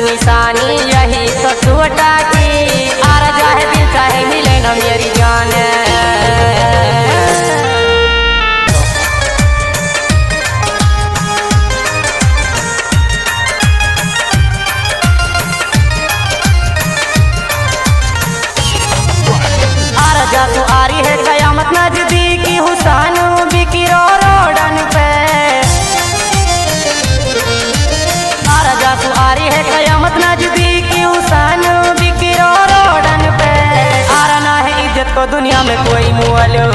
निशानी यही तो टूटा की आर जाए दिल चाहे मिले न मेरी जान। तू आरी है कयामत नजदीकी हुसैन बिकी रोडन पे आरजा तू आरी है कयामत नजदीकी हुसैन बिकी रोडन पे आरा ना है इज्जत को दुनिया में कोई मुअलो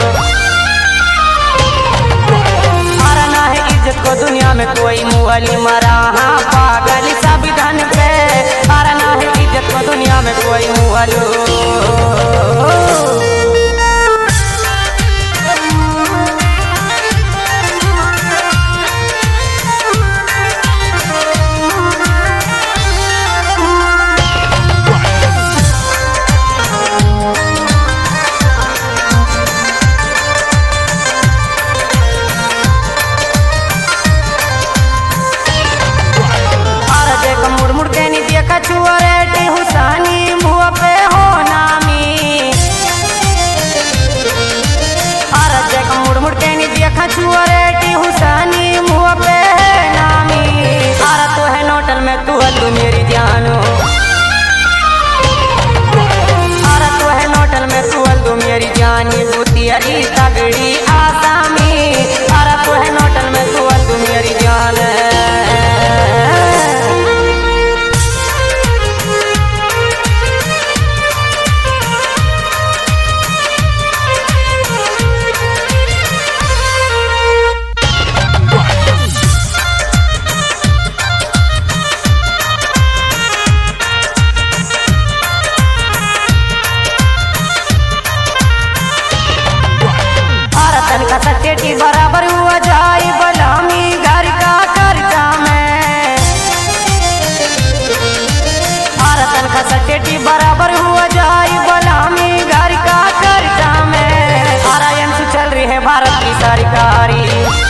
आरा ना है इज्जत को दुनिया में कोई मुअली मरा हाँ पागल सब धन पे आरा ना है इज्जत को दुनिया में कोई मुअलो। कछुआरेटी हुसैनी मुँह पे हो नामी आरज का मुड़ मुड़ के नहीं दिया कछुआरेटी हुसैनी मुँह पे है नामी आरा तो है नोटल में तू हल्लू मेरी जानो आरा तो है नोटल में तू हल्लू मेरी जानी बुतियारी तगड़ी आसामी आरा तो है नोटल में तू हल्लू मेरी जान। सचेटी बराबर हुआ जाए बलामी घर का खर्चा में आरतन का सचेटी बराबर हुआ जाए बलामी घर का खर्चा में आरायन से चल रही है भारत की सरकारी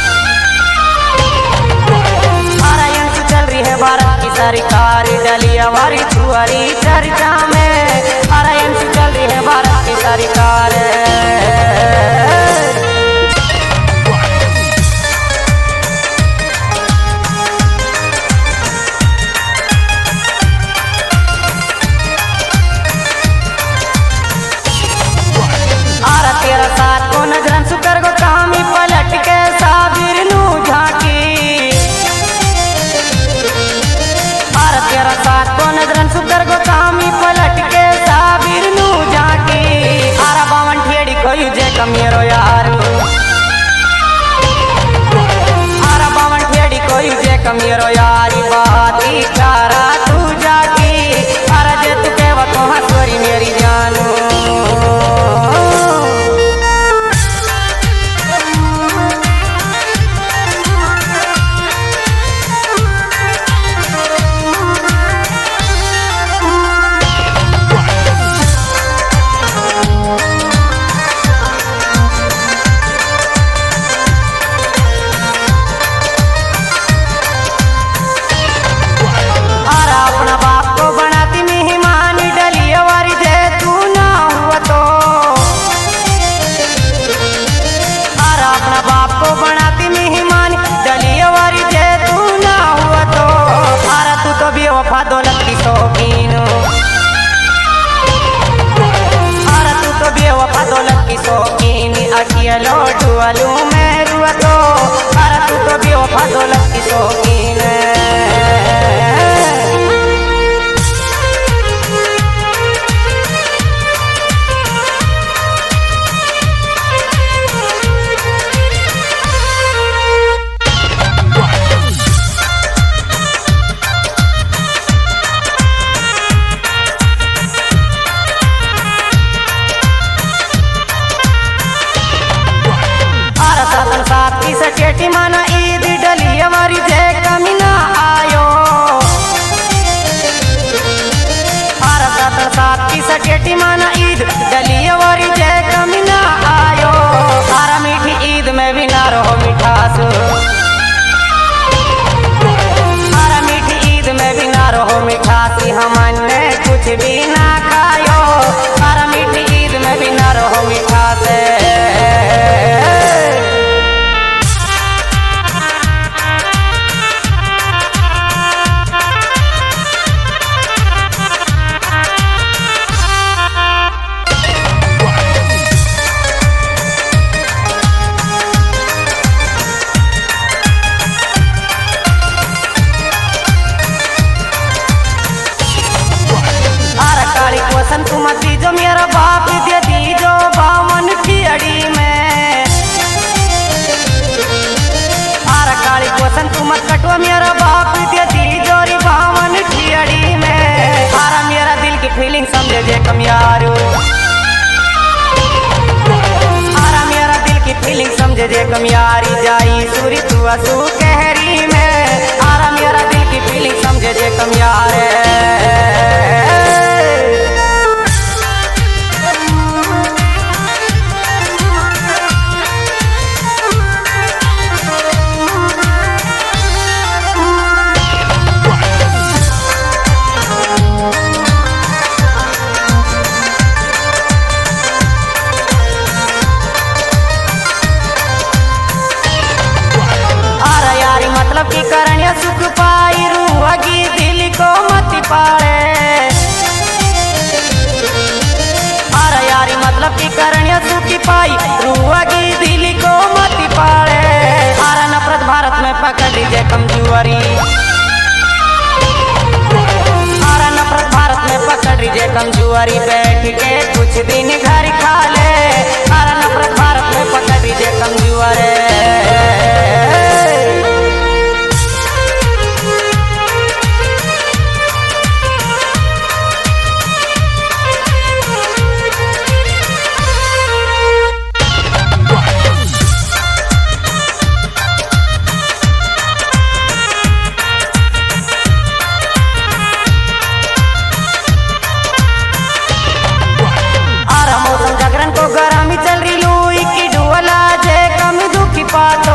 आरायन से चल रही है भारत की सरकारी डलिया वारी छुआरी चर्चा में आरायन से चल रही है भारत की सरकार। सुकर को कामी पलट के साबिर नू झाकी आरा तेरा साथ को नजरन सुकर को कामी पलट के साबिर नू झाकी आरा बावन ठेड़ी कोई जे कमेरो यार आरा बावन ठेड़ी कोई जे कमेरो यारी बाती चारा तू जाकी आरा जे तू केवा तो हसोरी मेरी जानू। दौलत की शौकीन आरा तू तो बेवफा दौलत की शौकीन अकियलो डुअलू में रुआ तो आरा तू तो बेवफा दौलत की शौकीन। सचेटी माना ईद डलिया वारी जे कमीना आयो आरा साथ की सचेटी माना ईद डलिया वारी जे कमीना आयो आरा मीठी ईद में भी ना रहो मिठास आरा मीठी ईद में भी ना रहो मिठास। मिठासी हमने कुछ भी ना खायो, हर मीठी ईद में भी ना रहो मिठास। तुम दीजो मेरा बाप दे दीजो बावन की अड़ी में, आरा काली कोसन तुम कटो मेरा बाप दे दीजो री बावन की अड़ी में। आरा मेरा दिल की फीलिंग समझे जे कम यारो, आरा मेरा दिल की फीलिंग समझे जे कम यारी जाई सूरी तू असू कहरी में। आरा मेरा दिल की फीलिंग समझे जे कम यार। मतलब की करण्य सुख पाई रूहगी दिल को मत पाड़े, अरे यारी मतलब की करण्य सुख पाई रूहगी दिल को मत पाड़े। अरे नफरत भारत में पकड़ लीजिए कमजोरी, अरे नफरत भारत में पकड़ लीजिए कमजोरी, बैठ के कुछ दिन घर खा ले। अरे नफरत भारत में पकड़ लीजिए कमजोरी। गरमी चल रही लुई की डुअला जे कम दुखी पातो,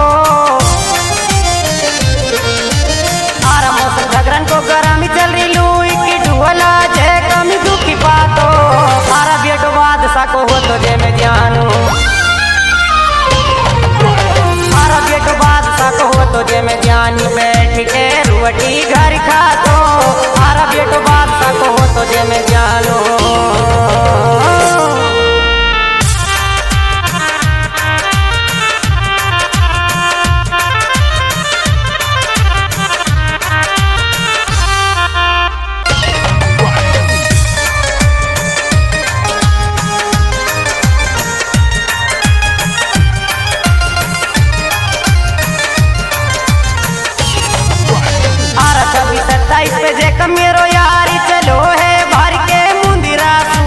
आरा मौसम झगरन को गरमी चल रही लुई की डुअला जे कम दुखी पातो। आरा बेटो बादशाह को हो तो जे मैं जानू, आरा बेटो बादशाह को हो तो जे मैं जानी, बैठ के रोटी घर खातो। आरा बेटो बादशाह को हो तो जे मैं जानू। पे जे मेरो यारी चलो है भर के मुंदिरासू,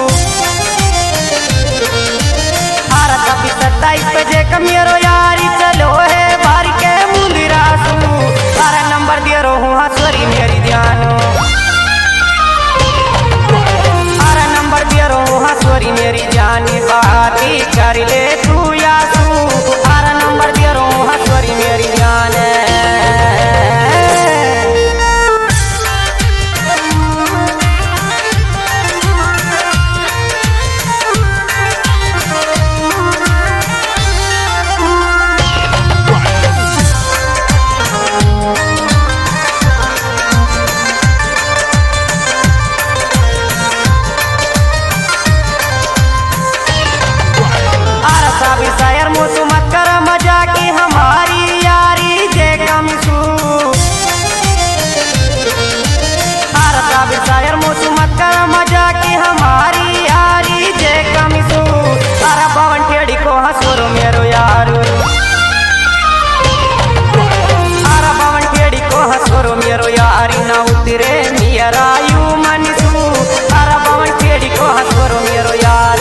आरा 27 पे जे मेरो यारी चलो है भर के मुंदिरासू। आरा नंबर दियो रहूं हसवरी मेरी ध्यानो, आरा नंबर दियो रहूं हसवरी मेरी जानी, बाती कर ले तू यासू। आरा नंबर दियो रहूं हसवरी मेरी जान। शायर मुझ मत कर मजा की हमारी यारी जे कम सू, शायर मुझ मत कर मजा की हमारी यारी जे कम सू। तारा पवन टेढ़ी को हंसोरो मेरो यारू, तारा पवन टेढ़ी को हंसोरो मेरो यारी, ना उतरे मेरा यू मनसू। तारा पवन टेढ़ी को हंसोरो मेरो यार।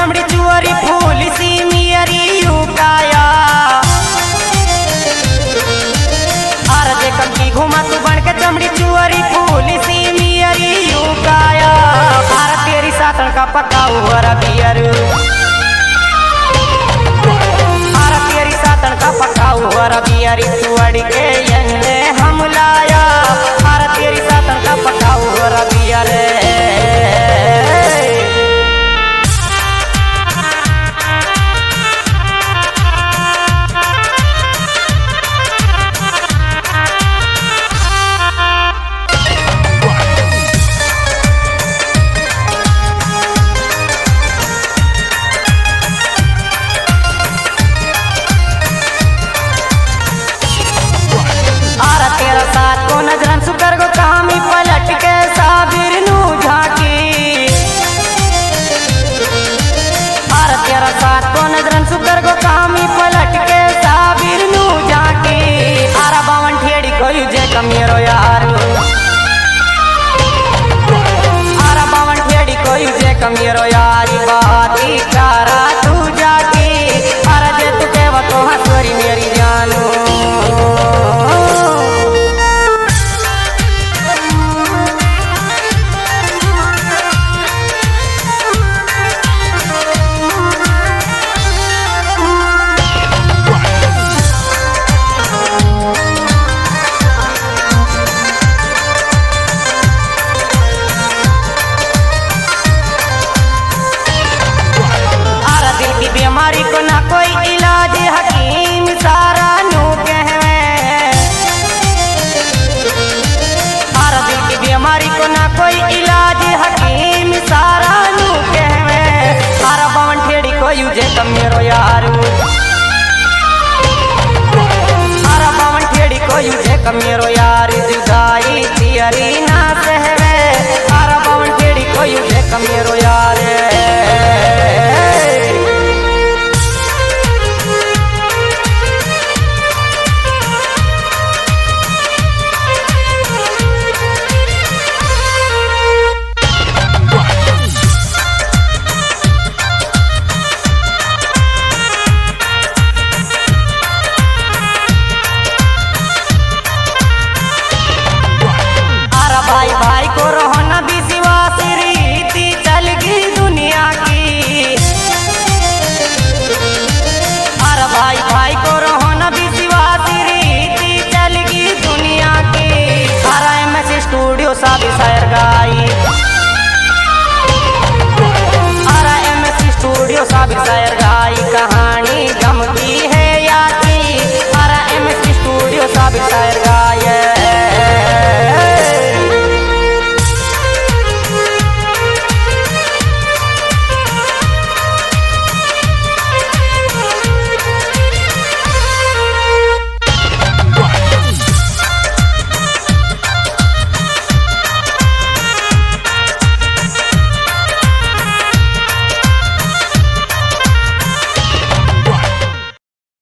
चमड़ी चुअरी फूल सी मियरी युकाया आर देखम की घुमा तू बन के चमड़ी चुअरी फूल सी मियरी युकाया आर तेरी सातन का पक्का हुआ बियर आर तेरी सातन का पक्का हुआ बियरी चुअड़ी के यंगे हम लाया आर तेरी सातन का पक्का हुआ बियर नजरन सुकर गो कामी पलट के साबिर नू झाकी आर तेरा साथ को नजरन सुकर गो कामी पलट के साबिर नू झाकी आरा बावन ठेड़ी कोई जे कमीरो यार आरा बावन ठेड़ी कोई जे कमीरो यारी बाती कारा